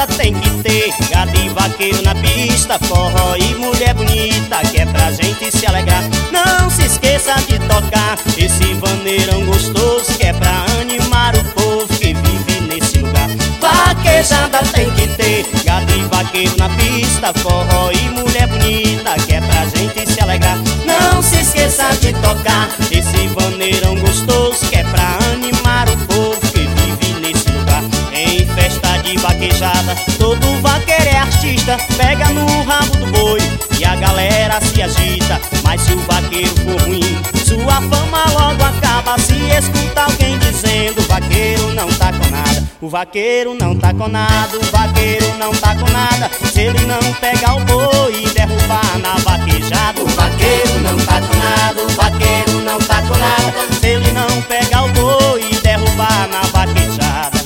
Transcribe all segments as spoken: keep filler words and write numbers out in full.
vaquejada tem que ter gado e vaqueiro na pista, forró e mulher bonita, que é pra gente se alegrar. Não se esqueça de tocar esse vaneirão gostoso, que é pra animar o povo que vive nesse lugar. Vaquejada tem que ter gado e vaqueiro na pista, forró e mulher bonita, que é pra gente se alegrar. Não se esqueça de tocar esse vaneirão gostoso, que é pra animar o povo que vive nesse lugar. Em festa de vaquejada, todo vaqueiro é artista, pega no rabo do boi e a galera se agita. Mas se o vaqueiro for ruim, sua fama logo acaba. Se escuta alguém dizendo: o vaqueiro não tá com nada, o vaqueiro não tá com nada, o vaqueiro não tá com nada. Se ele não pegar o boi e derrubar na vaquejada, o vaqueiro não tá com nada, o vaqueiro não tá com nada. Se ele não pegar o boi e derrubar na vaquejada.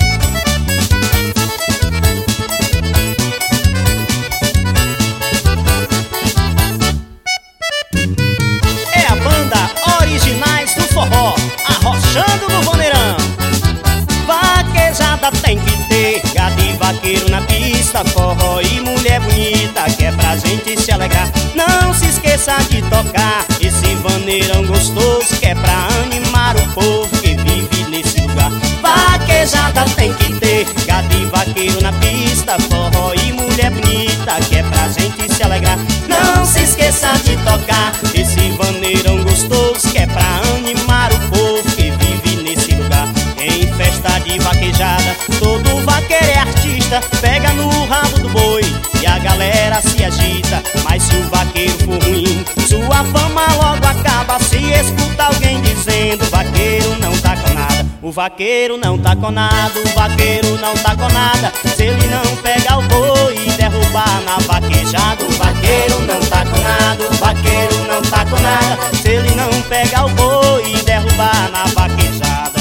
É a banda Originais do Forró, arrochando no vaneirão. Vaquejada tem que ter gado e vaqueiro na pista, forró e mulher bonita, que é pra gente se alegrar. Não se esqueça de tocar esse vaneirão gostoso, que é pra animar o povo que vive nesse lugar. Vaquejada tem que ter gado e vaqueiro na pista, forró e mulher bonita, que é pra gente se alegrar. Não se esqueça de tocar esse vaneirão gostoso, que é pra animar o povo que vive nesse lugar. Em festa de vaquejada, todo vaqueiro é artista, pega no rabo do boi e a galera se agita. Mas se o vaqueiro for ruim, sua fama logo acaba. Se escuta alguém dizendo: o vaqueiro não tá com nada, o vaqueiro não tá com nada, o vaqueiro não tá com nada. Se ele não pegar o boi e derrubar na vaquejada, o vaqueiro não tá com nada, o vaqueiro não tá com nada. Se ele não pegar o boi e derrubar na vaquejada.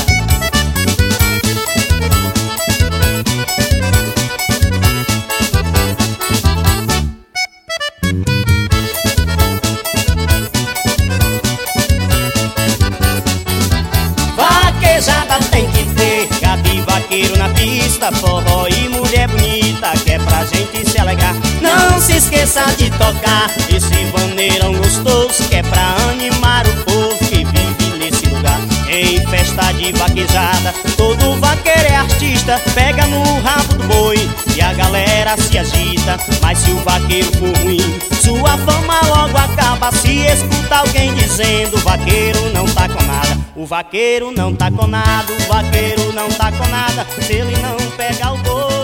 Vaquejada tem que ter gado e vaqueiro na pista, forró e mulher bonita, que é pra gente se alegrar. Não se esqueça de tocar esse vaneirão gostoso, que é pra animar o povo que vive nesse lugar. Em festa de vaquejada, todo vaqueiro é artista, pega no rabo do boi e a galera se agita. Mas se o vaqueiro for ruim, sua fama logo acaba. Se escuta alguém dizendo: o vaqueiro não tá com nada, o vaqueiro não tá com nada, o vaqueiro não tá com nada. Se ele não pegar o boi